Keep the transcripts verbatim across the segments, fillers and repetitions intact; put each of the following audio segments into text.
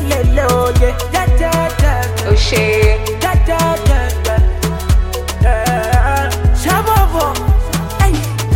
le lo, yeah, yeah, yeah, yeah. Oh shit. Yeah, yeah, yeah, yeah. Yeah. Shabobo, hey.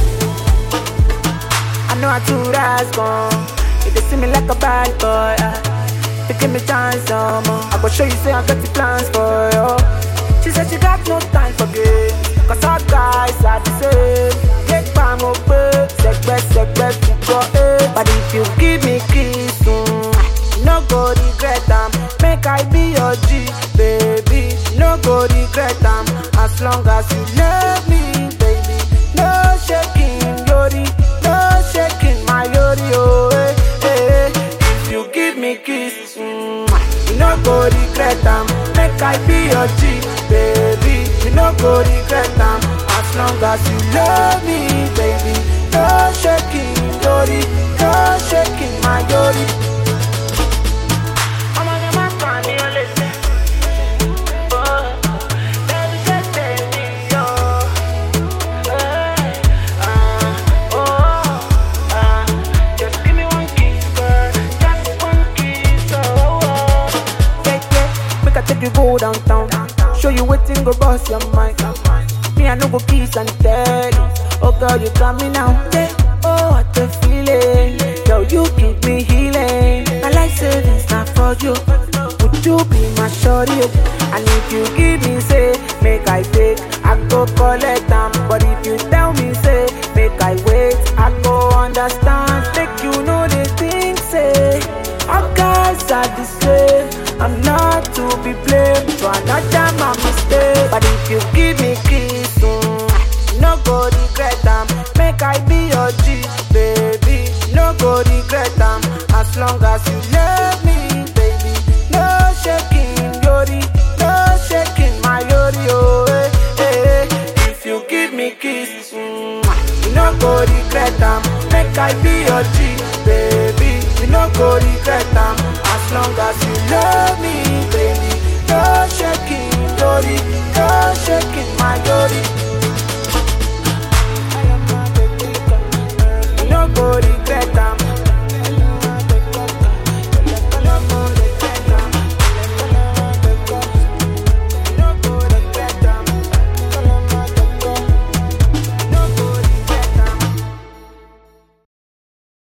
I know I too rise gone. If they see me like a bad boy, uh, they give me chance, um, uh, I go show you, say I got the plans for you. She said she got no time for games, cause all guys are the same. Take bang over, segbe, segbe, fuko, eh. But if you give me kiss, mm, no go regret them. Make I be your G, baby. No go regret them. As long as you love me, baby. No shaking, yori. No shaking, my yori, oh, eh, eh. If you give me kiss, mm, you no go regret them. Make I be your G, baby. You no go regret them. As long as you love me, baby. No shaking, yori. No shaking, my yori. Take you go downtown, show you waiting go bust your mind. Me I no go kiss and tell you, oh girl you got me now. Yeah. Oh what the feeling, yo you give me healing. My life savings not for you, would you be my shorty? And if you give me say, make I take, I go collect them. But if you tell me say, make I wait, I go understand. Make you know the things say, all guys are the same. I'm not to be blamed for another my mistake. But if you give me kiss, mm, no go regret them. Make I be your G, baby. No go regret them. As long as you love me, baby. No shaking, yori. No shaking, my yori, oh, eh, eh. If you give me kiss, mm, you no go regret them. Make I be your G, baby. You no go regret them. As long as you love me, baby.